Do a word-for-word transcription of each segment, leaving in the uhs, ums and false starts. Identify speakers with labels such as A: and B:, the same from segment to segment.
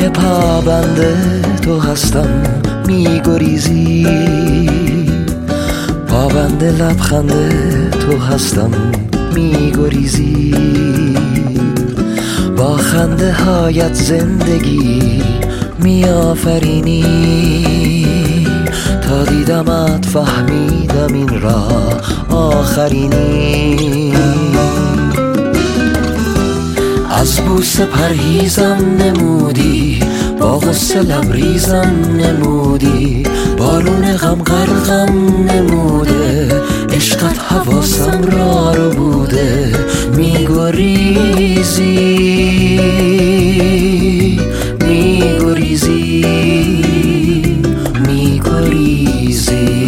A: که پابنده تو هستم میگریزی، پابنده لبخنده تو هستم میگریزی، با خنده هایت زندگی میآفرینی، تا دیدمت فهمیدم این راه آخرینی. از بوسه پرهیزم نمودی، با غصه لبریزم نمودی، بارون غم غرقم نموده، عشقت حواسم را رو بوده، میگریزی میگریزی میگریزی.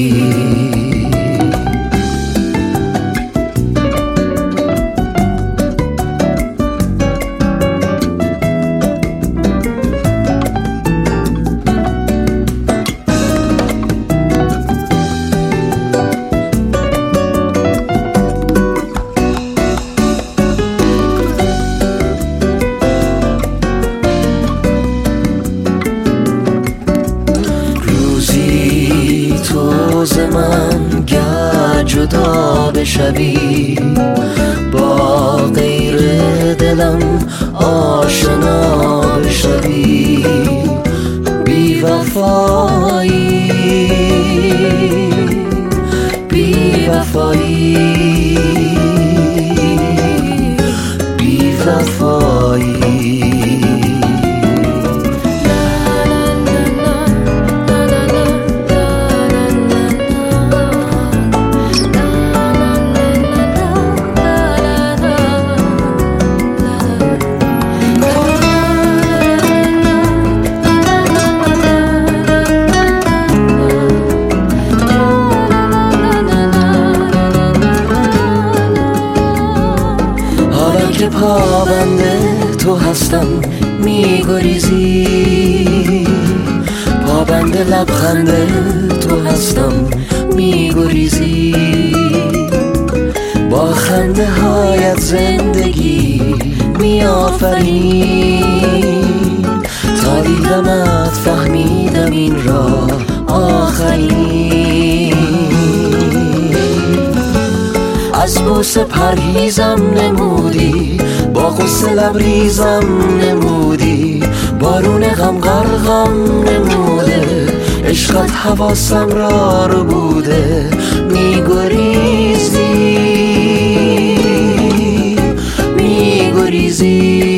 A: روز من گر جدا بشوی، با غیر دلم آشنا بشوی، بی وفایی بی وفایی بی وفایی. که پابنده تو هستم میگریزی، پابنده لبخنده تو هستم میگریزی، با خنده هایت زندگی میآفرینی، تا دیدمت فهمیدم این راه آخرینی. از بوسه پرهیزم نمودی، با غصه لبریزم نمودی، بارون غم غرقم نموده، عشقت حواسم را رو بوده، میگریزی میگریزی